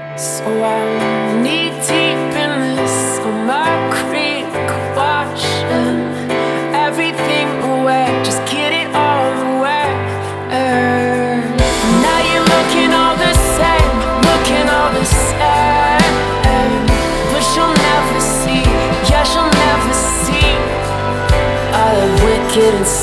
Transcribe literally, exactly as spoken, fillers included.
So I'm knee deep in this summer creek, watching everything away, just get it all away. Now you're looking all the same, looking all the same, but she'll never see, yeah, she'll never see all the wicked and